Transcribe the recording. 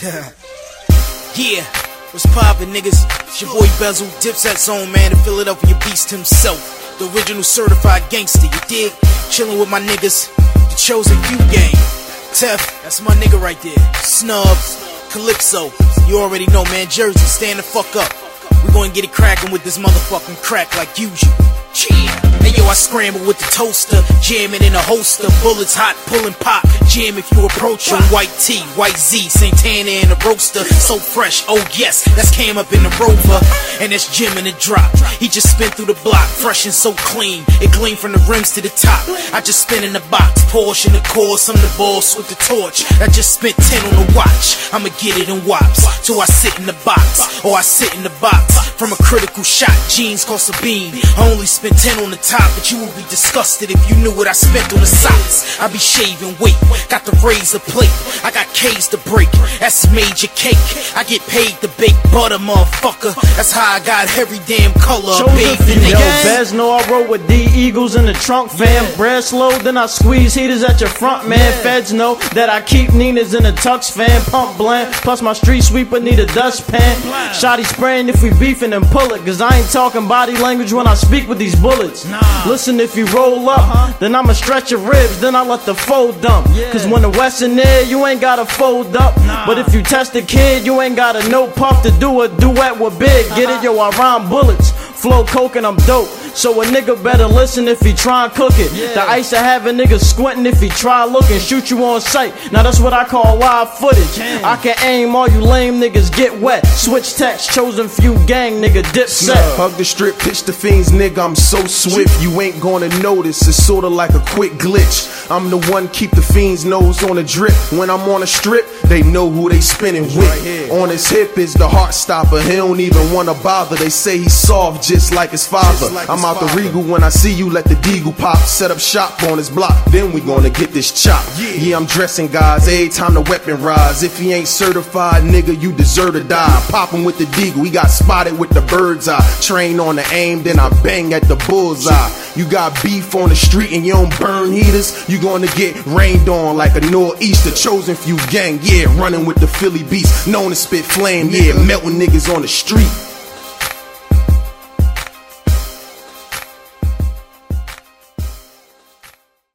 Yeah, what's poppin', niggas? It's your boy Bezel, Dipset Zone, man, the Philadelphia Beast himself, the original certified gangster, you dig? Chillin' with my niggas, the Chosen Few gang. Tef, that's my nigga right there. Snub, Calypso, you already know, man. Jersey, stand the fuck up. We gonna get it crackin' with this motherfucking crack like usual. Hey yo, I scramble with the toaster, jamming in a holster, bullets hot, pulling pop, jam if you approach him. White tee, white Z, Santana in a roaster, so fresh, oh yes, that's came up in the Rover, and that's Jim in the drop. He just spin through the block, fresh and so clean, it gleam from the rims to the top. I just spin in the box, Porsche in the course, I'm the boss with the torch. I just spent 10 on the watch, I'ma get it in wops, till I sit in the box, or I sit in the box. From a critical shot, jeans cost a bean, I only spent 10 on the top, but you would be disgusted if you knew what I spent on the socks. I be shaving weight, got the razor plate, I got K's to break, that's major cake. I get paid to bake butter, motherfucker, that's how I got every damn color. Yo, Bez know I roll with D Eagles in the trunk, fam. Bread slow, then I squeeze heaters at your front, man. Feds know that I keep Ninas in the tux, fam. Pump blend, plus my street sweeper need a dustpan. Shotty spraying if we beefing and pull it, cause I ain't talking body language when I speak with these bullets. Listen, if you roll up, then I'ma stretch your ribs, then I let the fold dump. Cause when the West in there, you ain't gotta fold up. But if you test a kid, you ain't got a no puff to do a duet with Big. Get it, yo, I rhyme bullets, flow coke and I'm dope. So a nigga better listen if he try and cook it. The ice to have a nigga squinting if he try looking. Shoot you on sight, now that's what I call live footage. I can aim, all you lame niggas get wet. Switch text, Chosen Few gang, nigga, Dipset. Hug the strip, pitch the fiends, nigga, I'm so swift. You ain't gonna notice, it's sorta like a quick glitch. I'm the one keep the fiend's nose on a drip. When I'm on a strip, they know who they spinning with. On his hip is the heart stopper, he don't even wanna bother. They say he's soft just like his father. I'm out the Regal, when I see you let the Deagle pop. Set up shop on his block, then we gonna get this chop. Yeah, I'm dressing guys, every time the weapon rise. If he ain't certified, nigga, you deserve to die. Poppin' with the Deagle, he got spotted with the bird's eye. Train on the aim, then I bang at the bullseye. You got beef on the street and you don't burn heaters, you gonna get rained on like a nor'easter. Chosen Few gang, yeah, running with the Philly Beast, known to spit flame, yeah, melting niggas on the street.